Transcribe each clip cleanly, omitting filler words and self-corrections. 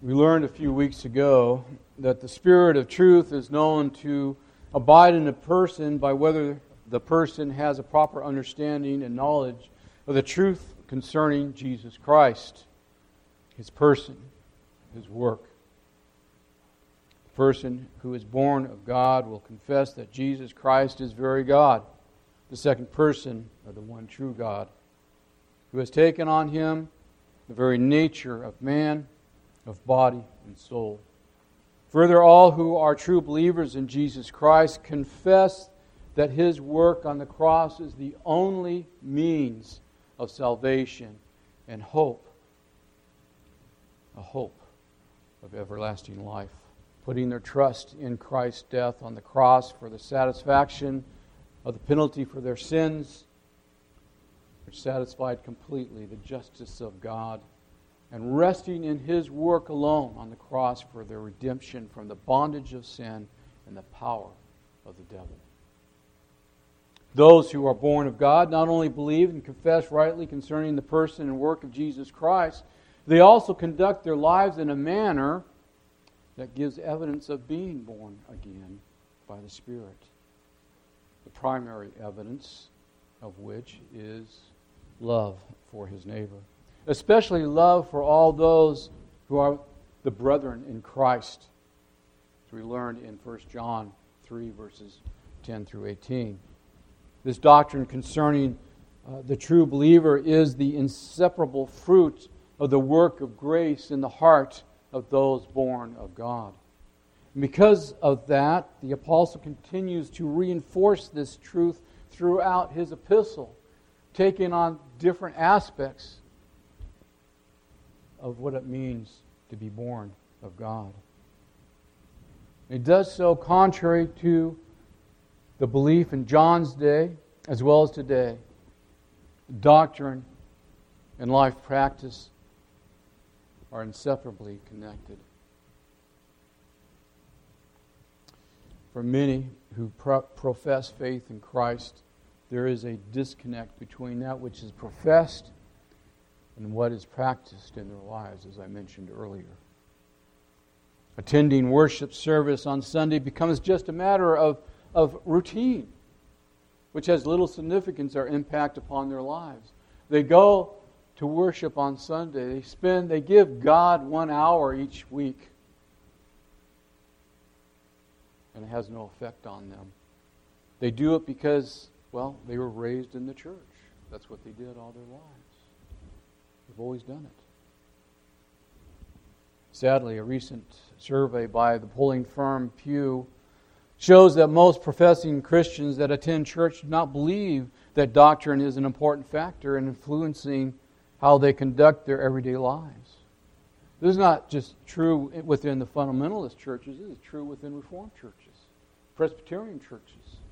We learned a few weeks ago that the Spirit of truth is known to abide in a person by whether the person has a proper understanding and knowledge of the truth concerning Jesus Christ, His person, His work. The person who is born of God will confess that Jesus Christ is very God, the second person of the one true God, who has taken on Him the very nature of man, of body and soul. Further, all who are true believers in Jesus Christ confess that His work on the cross is the only means of salvation and hope, a hope of everlasting life. Putting their trust in Christ's death on the cross for the satisfaction of the penalty for their sins, they're satisfied completely the justice of God, and resting in His work alone on the cross for their redemption from the bondage of sin and the power of the devil. Those who are born of God not only believe and confess rightly concerning the person and work of Jesus Christ, they also conduct their lives in a manner that gives evidence of being born again by the Spirit. The primary evidence of which is love for his neighbor, especially love for all those who are the brethren in Christ, as we learned in 1 John 3, verses 10 through 18. This doctrine concerning the true believer is the inseparable fruit of the work of grace in the heart of those born of God. And because of that, the apostle continues to reinforce this truth throughout his epistle, taking on different aspects of what it means to be born of God. It does so contrary to the belief in John's day as well as today. Doctrine and life practice are inseparably connected. For many who profess faith in Christ, there is a disconnect between that which is professed and what is practiced in their lives, as I mentioned earlier. Attending worship service on Sunday becomes just a matter of routine, which has little significance or impact upon their lives. They go to worship on Sunday. They give God 1 hour each week, and it has no effect on them. They do it because, well, they were raised in the church. That's what they did all their lives. They've always done it. Sadly, a recent survey by the polling firm Pew shows that most professing Christians that attend church do not believe that doctrine is an important factor in influencing how they conduct their everyday lives. This is not just true within the fundamentalist churches, it is true within Reformed churches, Presbyterian churches.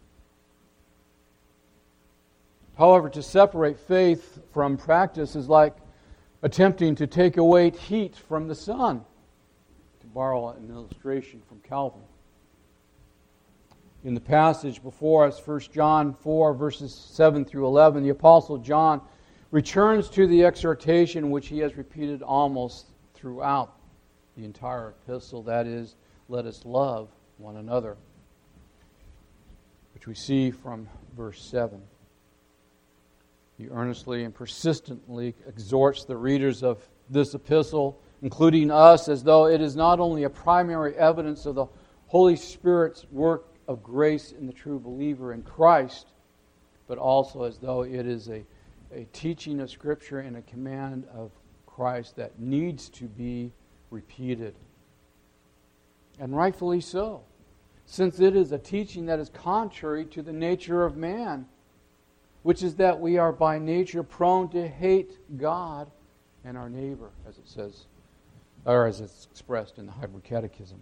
However, to separate faith from practice is like attempting to take away heat from the sun, to borrow an illustration from Calvin. In the passage before us, 1 John 4, verses 7 through 11, the Apostle John returns to the exhortation which he has repeated almost throughout the entire epistle, that is, let us love one another, which we see from verse 7. He earnestly and persistently exhorts the readers of this epistle, including us, as though it is not only a primary evidence of the Holy Spirit's work of grace in the true believer in Christ, but also as though it is a teaching of Scripture and a command of Christ that needs to be repeated. And rightfully so, since it is a teaching that is contrary to the nature of man, which is that we are by nature prone to hate God and our neighbor, as it says, or as it's expressed in the Heidelberg Catechism.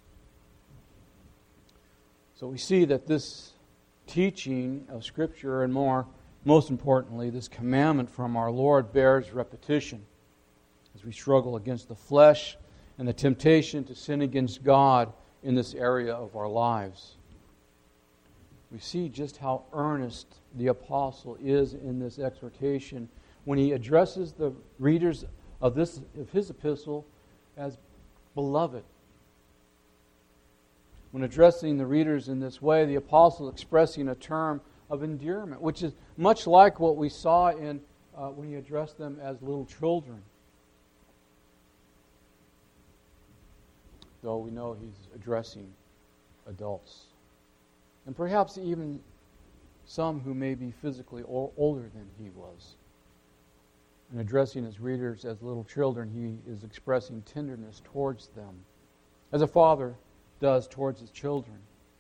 So we see that this teaching of Scripture, and most importantly, this commandment from our Lord bears repetition as we struggle against the flesh and the temptation to sin against God in this area of our lives. We see just how earnest the apostle is in this exhortation when he addresses the readers of his epistle as Beloved. When addressing the readers in this way, the apostle is expressing a term of endearment, which is much like what we saw in when he addressed them as little children. Though we know he's addressing adults. And perhaps even some who may be physically older than he was. In addressing his readers as little children, he is expressing tenderness towards them, as a father does towards his children,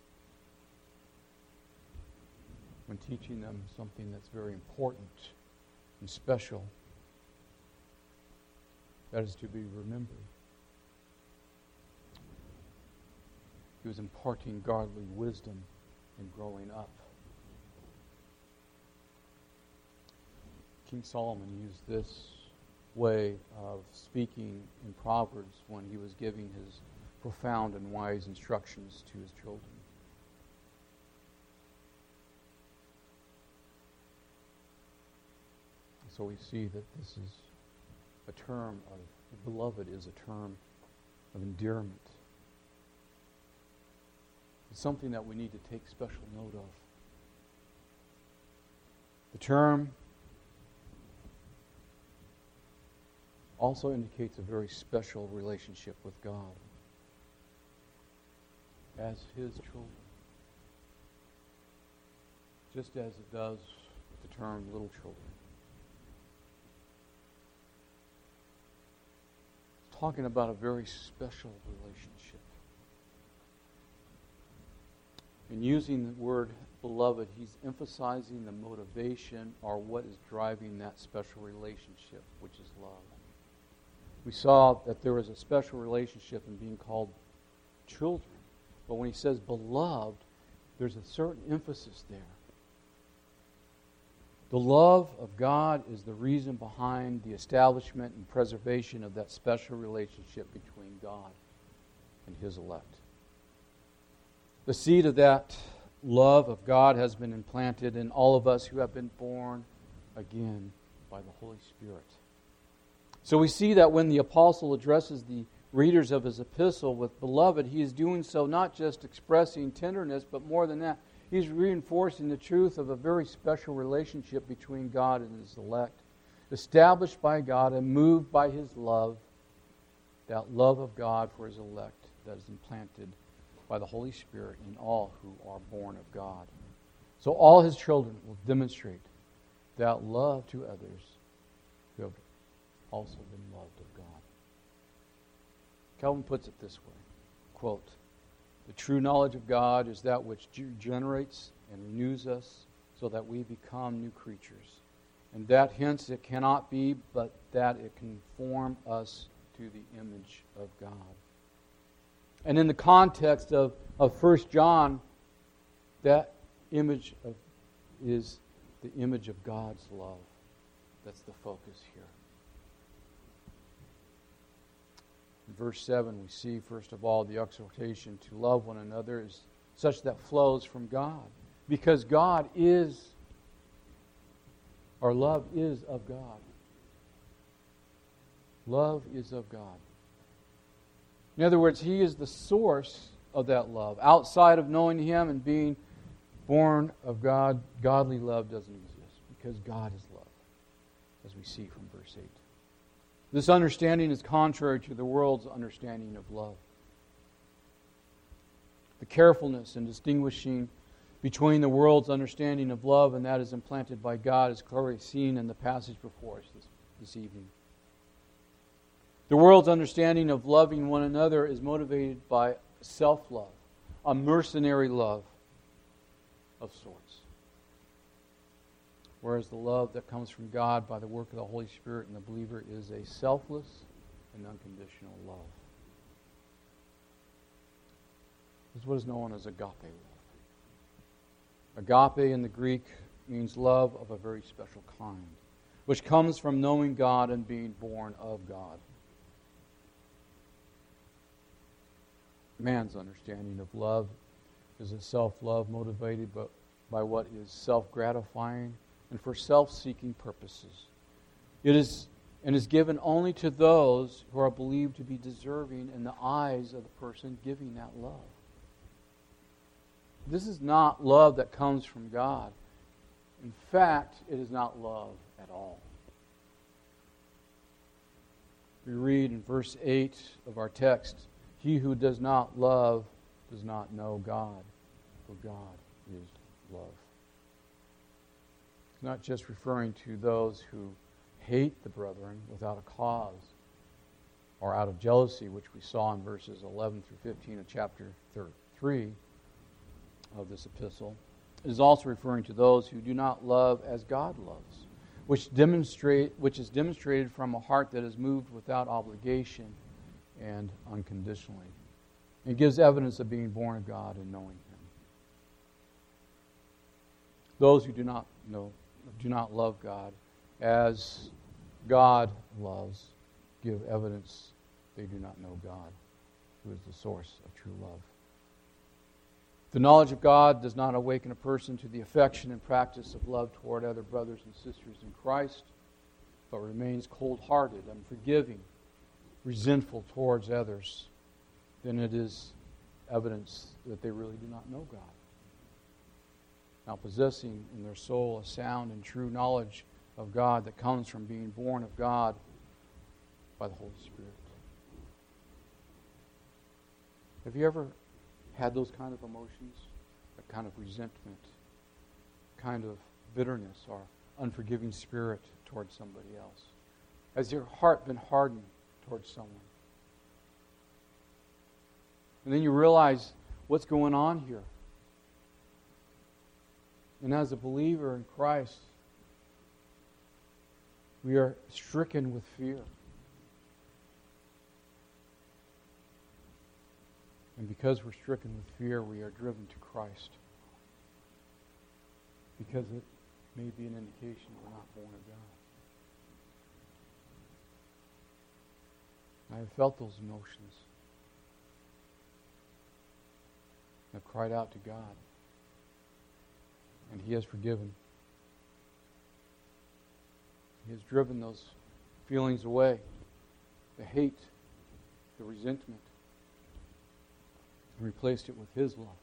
when teaching them something that's very important and special that is to be remembered. He was imparting godly wisdom in growing up. King Solomon used this way of speaking in Proverbs when he was giving his profound and wise instructions to his children. So we see that this is a term of, beloved is a term of endearment. It's something that we need to take special note of. The term also indicates a very special relationship with God as His children. Just as it does with the term little children. It's talking about a very special relationship. In using the word beloved, he's emphasizing the motivation or what is driving that special relationship, which is love. We saw that there was a special relationship in being called children. But when he says beloved, there's a certain emphasis there. The love of God is the reason behind the establishment and preservation of that special relationship between God and His elect. The seed of that love of God has been implanted in all of us who have been born again by the Holy Spirit. So we see that when the apostle addresses the readers of his epistle with beloved, he is doing so not just expressing tenderness, but more than that, he's reinforcing the truth of a very special relationship between God and His elect, established by God and moved by His love, that love of God for His elect that is implanted by the Holy Spirit in all who are born of God. So all His children will demonstrate that love to others who have also been loved of God. Calvin puts it this way, quote, "The true knowledge of God is that which regenerates and renews us so that we become new creatures, and that hence it cannot be but that it can form us to the image of God." And in the context of 1 John, that image is the image of God's love. That's the focus here. In verse 7, we see, first of all, the exhortation to love one another is such that flows from God. Because God is, or love is of God. Love is of God. In other words, He is the source of that love. Outside of knowing Him and being born of God, godly love doesn't exist because God is love, as we see from verse 8. This understanding is contrary to the world's understanding of love. The carefulness in distinguishing between the world's understanding of love and that is implanted by God is clearly seen in the passage before us this evening. The world's understanding of loving one another is motivated by self-love, a mercenary love of sorts. Whereas the love that comes from God by the work of the Holy Spirit in the believer is a selfless and unconditional love. This is what is known as agape love. Agape in the Greek means love of a very special kind, which comes from knowing God and being born of God. Man's understanding of love is a self-love motivated by what is self-gratifying and for self-seeking purposes. It is and is given only to those who are believed to be deserving in the eyes of the person giving that love. This is not love that comes from God. In fact, it is not love at all. We read in verse 8 of our text, "He who does not love does not know God, for God is love." It's not just referring to those who hate the brethren without a cause or out of jealousy, which we saw in verses 11 through 15 of chapter 3 of this epistle. It is also referring to those who do not love as God loves, which is demonstrated from a heart that is moved without obligation and unconditionally. It gives evidence of being born of God and knowing Him. Those who do not love God as God loves give evidence they do not know God, who is the source of true love. The knowledge of God does not awaken a person to the affection and practice of love toward other brothers and sisters in Christ, but remains cold-hearted, unforgiving, resentful towards others, then it is evidence that they really do not know God. Now, possessing in their soul a sound and true knowledge of God that comes from being born of God by the Holy Spirit. Have you ever had those kind of emotions? A kind of resentment, kind of bitterness or unforgiving spirit towards somebody else? Has your heart been hardened towards someone? And then you realize what's going on here. And as a believer in Christ, we are stricken with fear. And because we're stricken with fear, we are driven to Christ. Because it may be an indication we're not born of God. I have felt those emotions. I've cried out to God. And He has forgiven. He has driven those feelings away. The hate, the resentment, and replaced it with His love.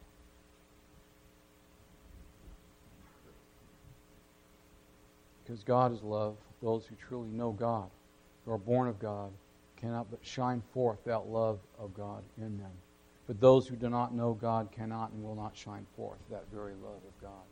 Because God is love, those who truly know God, who are born of God, cannot but shine forth that love of God in them. But those who do not know God cannot and will not shine forth that very love of God.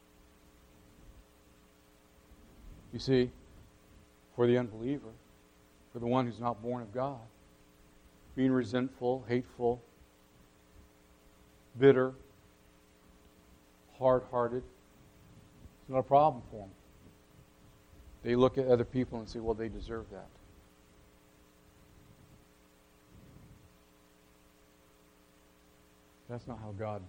You see, for the unbeliever, for the one who's not born of God, being resentful, hateful, bitter, hard-hearted, it's not a problem for them. They look at other people and say, well, they deserve that. That's not how God,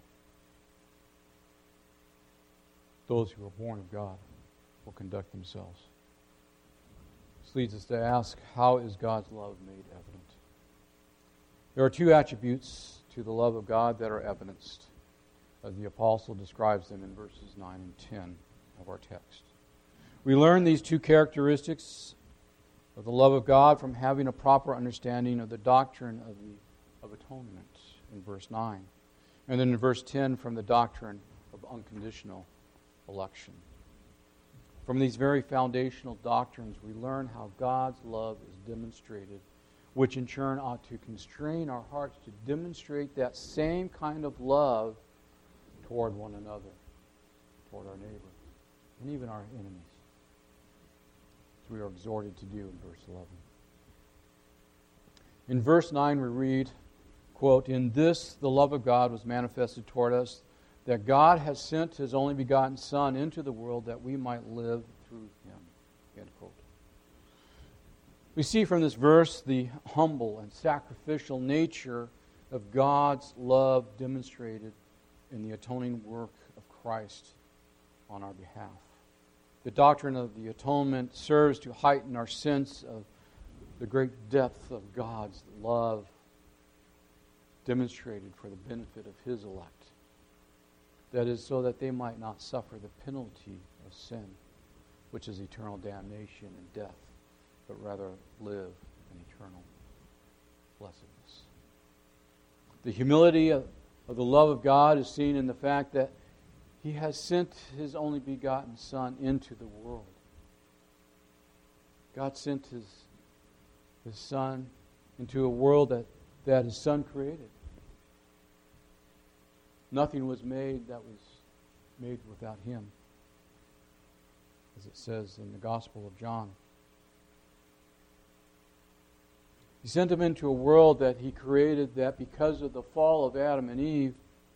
those who are born of God, will conduct themselves. This leads us to ask, how is God's love made evident? There are two attributes to the love of God that are evidenced, as the apostle describes them in verses 9 and 10 of our text. We learn these two characteristics of the love of God from having a proper understanding of the doctrine of atonement in verse 9. And then in verse 10 from the doctrine of unconditional election. From these very foundational doctrines, we learn how God's love is demonstrated, which in turn ought to constrain our hearts to demonstrate that same kind of love toward one another, toward our neighbor, and even our enemies, as we are exhorted to do in verse 11. In verse 9 we read, quote, "In this the love of God was manifested toward us, that God has sent His only begotten Son into the world that we might live through Him." End quote. We see from this verse the humble and sacrificial nature of God's love demonstrated in the atoning work of Christ on our behalf. The doctrine of the atonement serves to heighten our sense of the great depth of God's love demonstrated for the benefit of His elect. That is, so that they might not suffer the penalty of sin, which is eternal damnation and death but rather live in eternal blessedness. The humility of the love of God is seen in the fact that He has sent His only begotten Son into the world. God sent His Son into a world that His Son created. Nothing was made that was made without Him, as it says in the Gospel of John. He sent Him into a world that He created that because of the fall of Adam and Eve,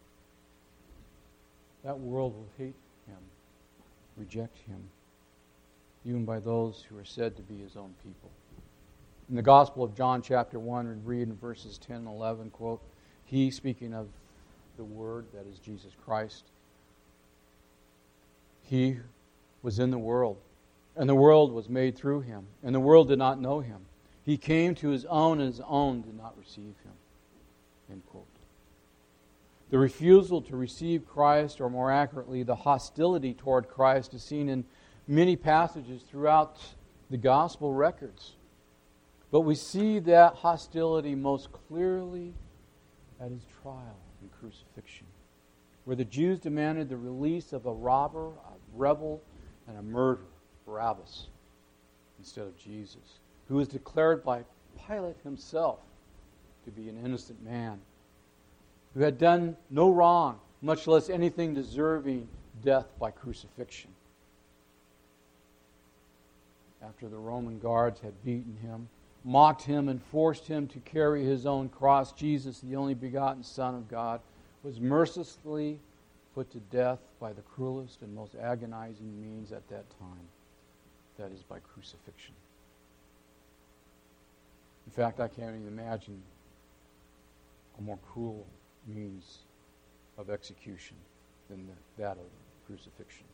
that world will hate Him, reject Him, even by those who are said to be His own people. In the Gospel of John chapter 1, we read in verses 10 and 11, quote, He, speaking of the Word, that is Jesus Christ, He was in the world, and the world was made through Him, and the world did not know Him. He came to His own, and His own did not receive Him. End quote. The refusal to receive Christ, or more accurately, the hostility toward Christ, is seen in many passages throughout the gospel records. But we see that hostility most clearly at His trial and crucifixion, where the Jews demanded the release of a robber, a rebel, and a murderer, Barabbas, instead of Jesus, who was declared by Pilate himself to be an innocent man, who had done no wrong, much less anything deserving death by crucifixion. After the Roman guards had beaten Him, mocked Him, and forced Him to carry His own cross, Jesus, the only begotten Son of God, was mercilessly put to death by the cruelest and most agonizing means at that time, that is, by crucifixion. In fact, I can't even imagine a more cruel means of execution than that of crucifixion.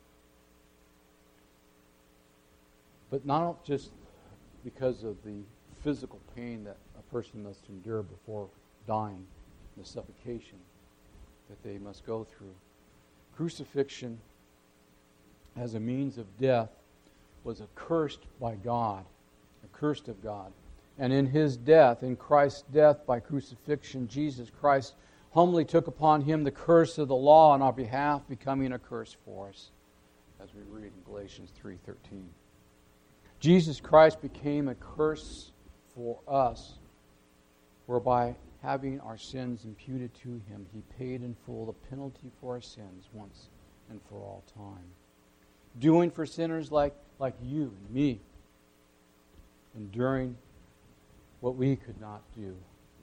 But not just because of the physical pain that a person must endure before dying, the suffocation that they must go through. Crucifixion as a means of death was accursed by God, accursed of God. And in His death, in Christ's death by crucifixion, Jesus Christ humbly took upon Him the curse of the law on our behalf, becoming a curse for us, as we read in Galatians 3:13. Jesus Christ became a curse for us, whereby having our sins imputed to Him, He paid in full the penalty for our sins once and for all time. Doing for sinners like you and me, enduring what we could not do,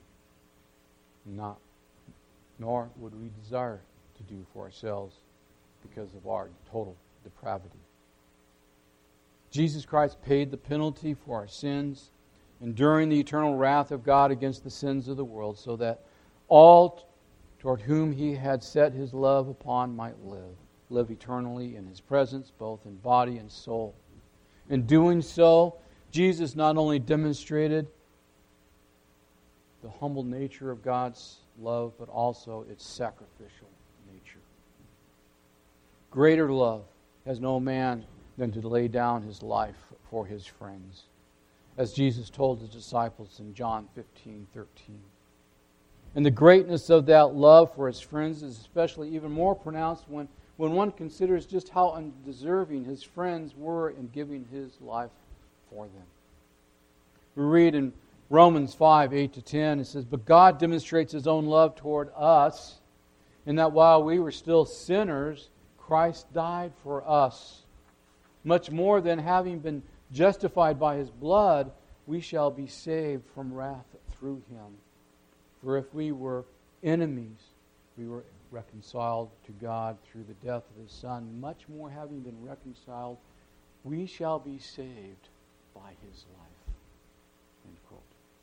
nor would we desire to do for ourselves because of our total depravity. Jesus Christ paid the penalty for our sins, enduring the eternal wrath of God against the sins of the world, so that all toward whom He had set His love upon might live eternally in His presence, both in body and soul. In doing so, Jesus not only demonstrated the humble nature of God's love, but also its sacrificial nature. Greater love has no man than to lay down his life for his friends, as Jesus told His disciples in John 15:13. And the greatness of that love for His friends is especially even more pronounced when one considers just how undeserving His friends were in giving His life for them. We read in Romans 5:8-10, it says, But God demonstrates His own love toward us, in that while we were still sinners, Christ died for us. Much more than having been justified by His blood, we shall be saved from wrath through Him. For if we were enemies, we were reconciled to God through the death of His Son. Much more, having been reconciled, we shall be saved by His life. End quote.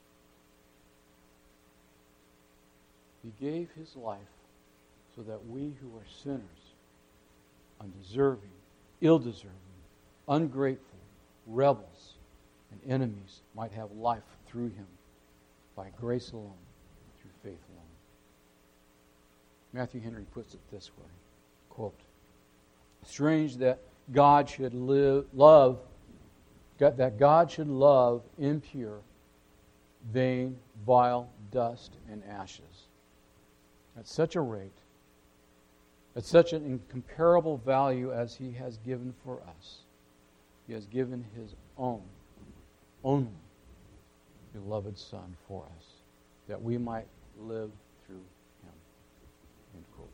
He gave His life so that we who are sinners, undeserving, ill-deserving, ungrateful, rebels, and enemies might have life through Him by grace alone, through faith alone. Matthew Henry puts it this way, quote, Strange that God should love that God should love impure, vain, vile dust and ashes. At such a rate, at such an incomparable value as He has given for us. He has given His only beloved Son for us, that we might live through Him. End quote.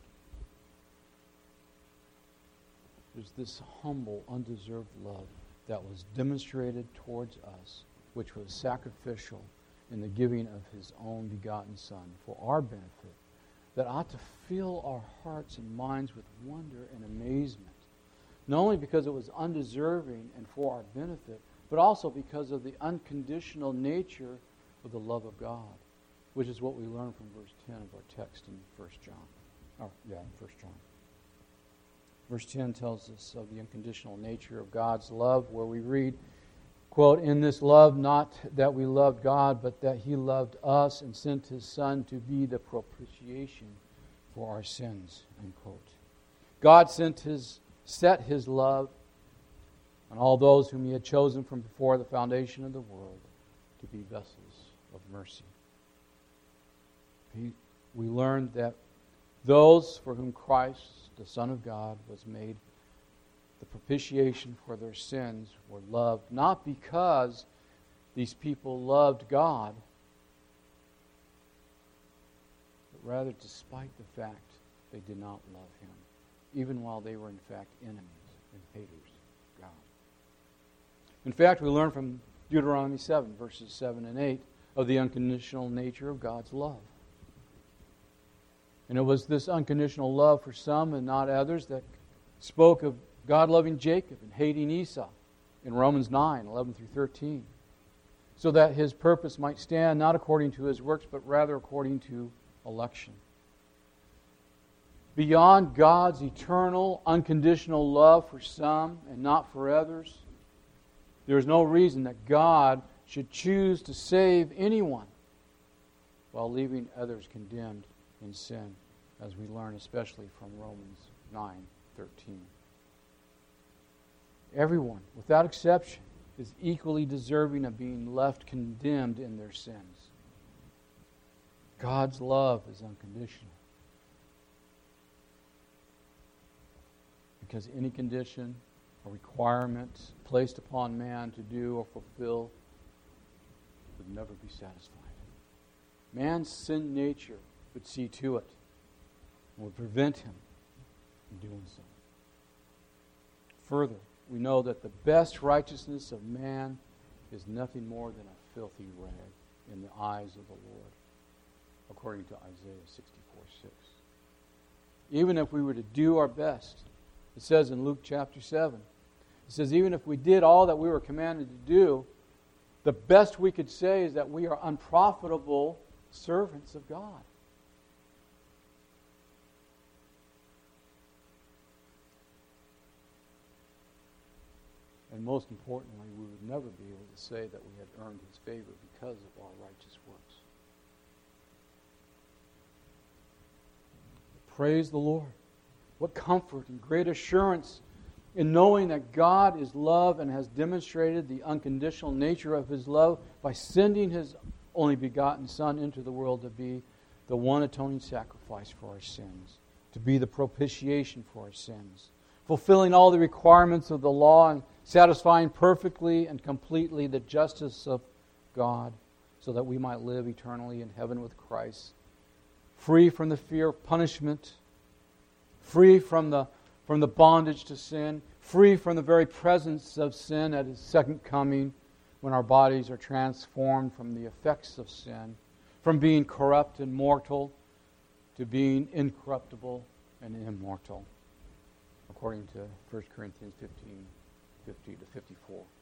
There's this humble, undeserved love that was demonstrated towards us, which was sacrificial in the giving of His own begotten Son for our benefit, that ought to fill our hearts and minds with wonder and amazement, not only because it was undeserving and for our benefit, but also because of the unconditional nature of the love of God, which is what we learn from verse 10 of our text in 1 John. In 1 John. Verse 10 tells us of the unconditional nature of God's love, where we read, quote, "In this love, not that we loved God, but that He loved us and sent His Son to be the propitiation for our sins." End quote. God set His love on all those whom He had chosen from before the foundation of the world to be vessels of mercy. We learned that those for whom Christ, the Son of God, was made the propitiation for their sins were loved, not because these people loved God, but rather despite the fact they did not love Him, even while they were in fact enemies and haters of God. In fact, we learn from Deuteronomy 7, verses 7 and 8, of the unconditional nature of God's love. And it was this unconditional love for some and not others that spoke of God loving Jacob and hating Esau in Romans 9, 11 through 13, so that His purpose might stand not according to His works, but rather according to election. Beyond God's eternal, unconditional love for some and not for others, there is no reason that God should choose to save anyone while leaving others condemned in sin, as we learn especially from Romans 9:13. Everyone, without exception, is equally deserving of being left condemned in their sins. God's love is unconditional, because any condition or requirement placed upon man to do or fulfill would never be satisfied. Man's sin nature would see to it and would prevent him from doing so. Further, we know that the best righteousness of man is nothing more than a filthy rag in the eyes of the Lord, according to Isaiah 64:6. Even if we were to do our best, it says in Luke chapter 7, it says even if we did all that we were commanded to do, the best we could say is that we are unprofitable servants of God. And most importantly, we would never be able to say that we had earned His favor because of our righteous works. Praise the Lord. What comfort and great assurance in knowing that God is love and has demonstrated the unconditional nature of His love by sending His only begotten Son into the world to be the one atoning sacrifice for our sins, to be the propitiation for our sins, fulfilling all the requirements of the law and satisfying perfectly and completely the justice of God, so that we might live eternally in heaven with Christ, free from the fear of punishment, free from the bondage to sin, free from the very presence of sin at His second coming, when our bodies are transformed from the effects of sin, from being corrupt and mortal to being incorruptible and immortal, according to 1 Corinthians 15:50-54.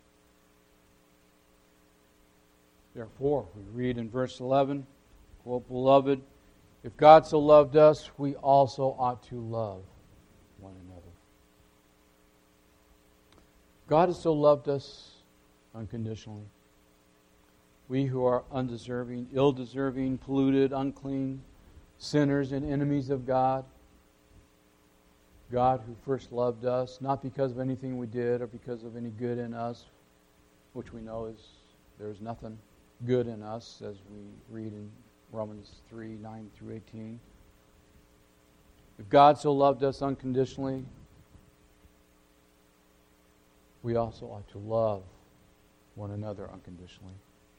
Therefore, we read in verse 11, quote, "Beloved, if God so loved us, we also ought to love one another." God has so loved us unconditionally. We who are undeserving, ill-deserving, polluted, unclean, sinners and enemies of God, God who first loved us, not because of anything we did or because of any good in us, which we know is there's nothing good in us, as we read in Romans 3, 9 through 18. If God so loved us unconditionally, we also ought to love one another unconditionally.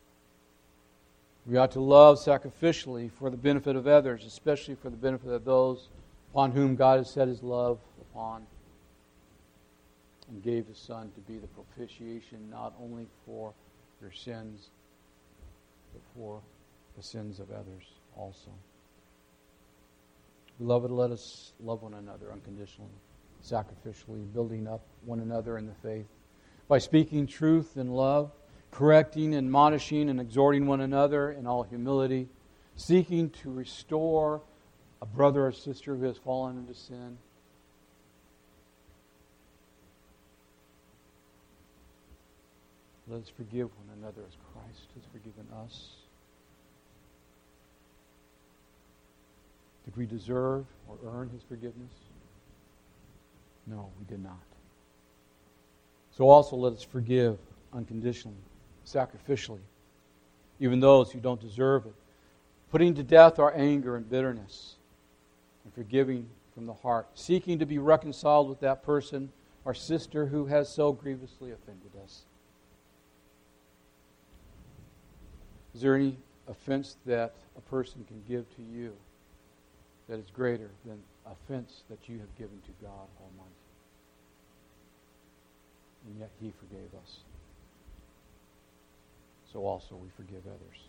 We ought to love sacrificially for the benefit of others, especially for the benefit of those upon whom God has set His love upon and gave His Son to be the propitiation not only for your sins, but for the sins of others also. Beloved, let us love one another unconditionally, sacrificially, building up one another in the faith by speaking truth in love, correcting, admonishing, and exhorting one another in all humility, seeking to restore a brother or sister who has fallen into sin. Let us forgive one another as Christ has forgiven us. Did we deserve or earn His forgiveness? No, we did not. So also let us forgive unconditionally, sacrificially, even those who don't deserve it, putting to death our anger and bitterness, and forgiving from the heart, seeking to be reconciled with that person, our sister, who has so grievously offended us. Is there any offense that a person can give to you that is greater than offense that you have given to God Almighty? And yet He forgave us. So also we forgive others.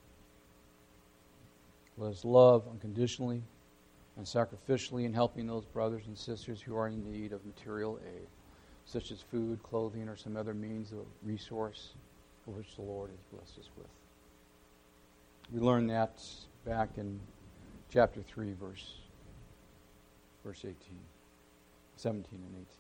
Let us love unconditionally and sacrificially in helping those brothers and sisters who are in need of material aid, such as food, clothing, or some other means of resource for which the Lord has blessed us with. We learned that back in chapter 3, verse 18, 17 and 18.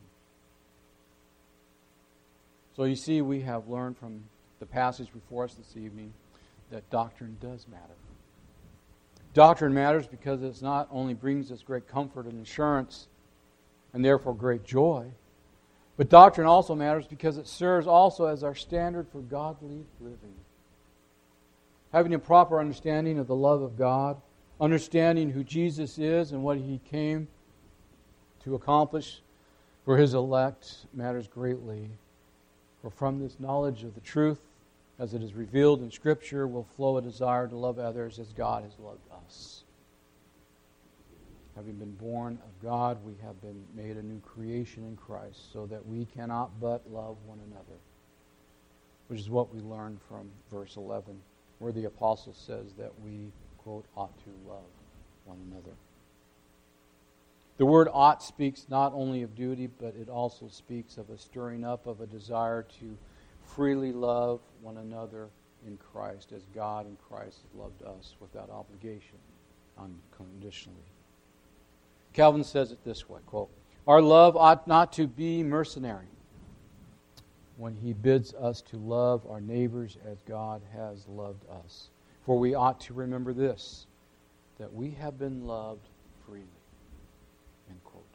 So you see, we have learned from the passage before us this evening that doctrine does matter. Doctrine matters because it not only brings us great comfort and assurance and therefore great joy, but doctrine also matters because it serves also as our standard for godly living. Having a proper understanding of the love of God, understanding who Jesus is and what He came to accomplish for His elect matters greatly. For from this knowledge of the truth, as it is revealed in Scripture, will flow a desire to love others as God has loved us. Having been born of God, we have been made a new creation in Christ, so that we cannot but love one another, which is what we learned from verse 11, where the apostle says that we, quote, ought to love one another. The word ought speaks not only of duty, but it also speaks of a stirring up of a desire to freely love one another in Christ, as God in Christ has loved us without obligation, unconditionally. Calvin says it this way, quote, "Our love ought not to be mercenary when he bids us to love our neighbors as God has loved us. For we ought to remember this, that we have been loved freely." End quote.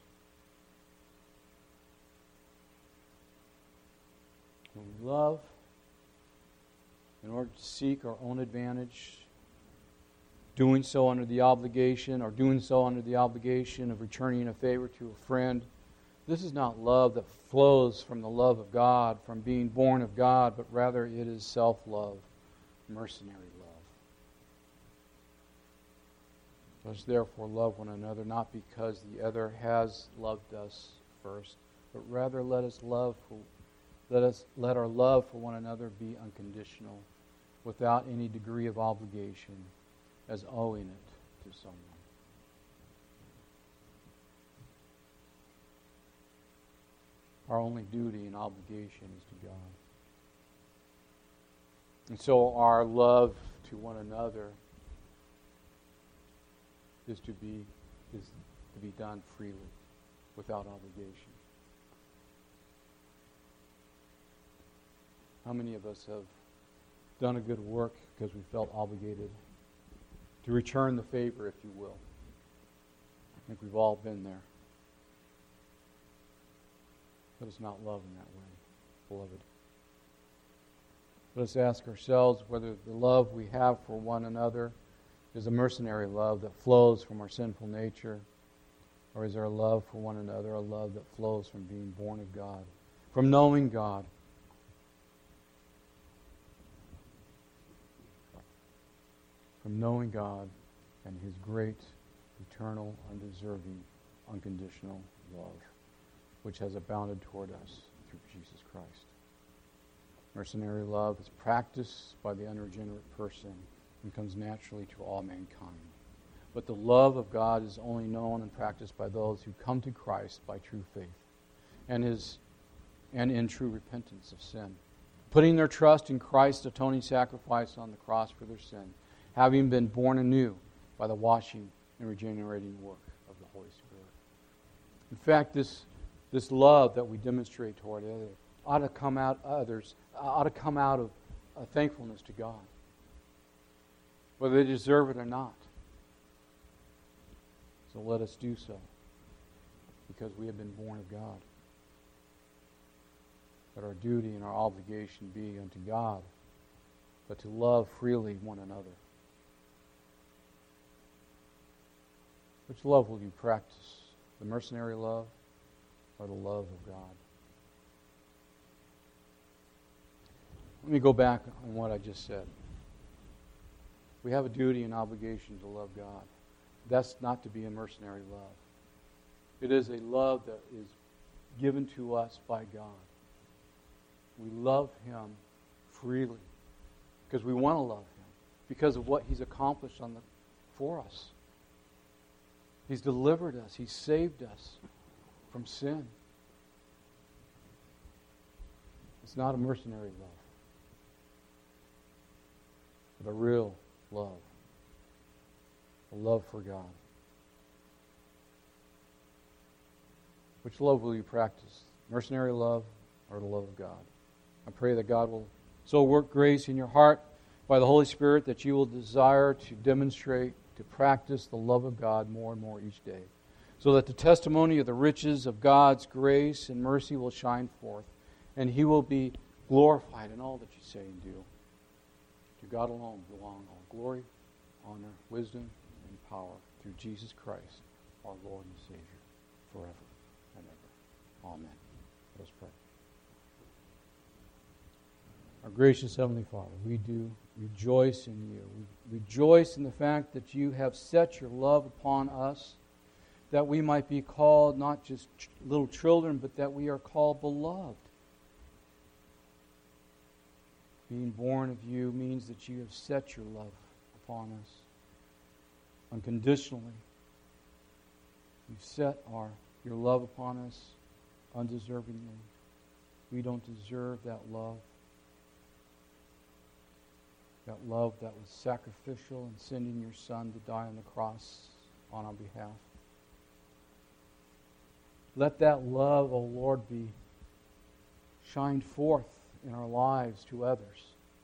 When we love in order to seek our own advantage, doing so under the obligation of returning a favor to a friend, this is not love that flows from the love of God, from being born of God, but rather it is self-love, mercenary love. Let us therefore love one another, not because the other has loved us first, but rather let our love for one another be unconditional, without any degree of obligation, as owing it to someone. Our only duty and obligation is to God. And so our love to one another is to be done freely, without obligation. How many of us have done a good work because we felt obligated to return the favor, if you will? I think we've all been there. Let us not love in that way, beloved. Let us ask ourselves whether the love we have for one another is a mercenary love that flows from our sinful nature, or is our love for one another a love that flows from being born of God, from knowing God? From knowing God and His great, eternal, undeserving, unconditional love, which has abounded toward us through Jesus Christ. Mercenary love is practiced by the unregenerate person and comes naturally to all mankind. But the love of God is only known and practiced by those who come to Christ by true faith and in true repentance of sin, putting their trust in Christ's atoning sacrifice on the cross for their sin, having been born anew by the washing and regenerating work of the Holy Spirit. In fact, this love that we demonstrate toward others ought to come out of a thankfulness to God, whether they deserve it or not. So let us do so, because we have been born of God. Let our duty and our obligation be unto God, but to love freely one another. Which love will you practice? The mercenary love or the love of God? Let me go back on what I just said. We have a duty and obligation to love God. That's not to be a mercenary love. It is a love that is given to us by God. We love Him freely because we want to love Him, because of what He's accomplished for us. He's delivered us. He's saved us from sin. It's not a mercenary love, but a real love. A love for God. Which love will you practice? Mercenary love or the love of God? I pray that God will so work grace in your heart by the Holy Spirit that you will desire to demonstrate, to practice the love of God more and more each day, so that the testimony of the riches of God's grace and mercy will shine forth, and He will be glorified in all that you say and do. To God alone belong all glory, honor, wisdom, and power through Jesus Christ, our Lord and Savior, forever and ever. Amen. Let us pray. Our gracious Heavenly Father, we do rejoice in You. We rejoice in the fact that You have set Your love upon us, that we might be called not just little children, but that we are called beloved. Being born of You means that You have set Your love upon us unconditionally. You've set Your love upon us undeservingly. We don't deserve that love. That love that was sacrificial in sending Your Son to die on the cross on our behalf. Let that love, O Lord, be shined forth in our lives to others.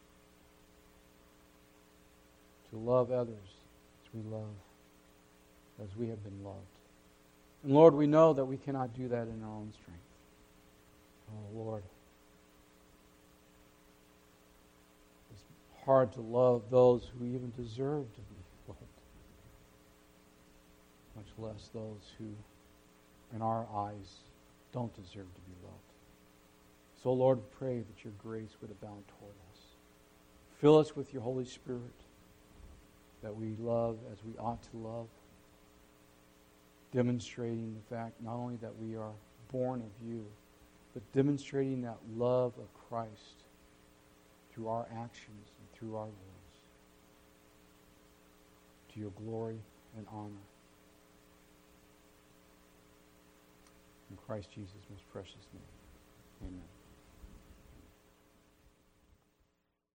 To love others as we love, as we have been loved. And Lord, we know that we cannot do that in our own strength. Oh Lord, it's hard to love those who even deserve to be loved, much less those who, in our eyes, don't deserve to be loved. So Lord, we pray that Your grace would abound toward us. Fill us with Your Holy Spirit, that we love as we ought to love, demonstrating the fact not only that we are born of You, but demonstrating that love of Christ through our actions and through our words, to Your glory and honor. In Christ Jesus' most precious name, amen.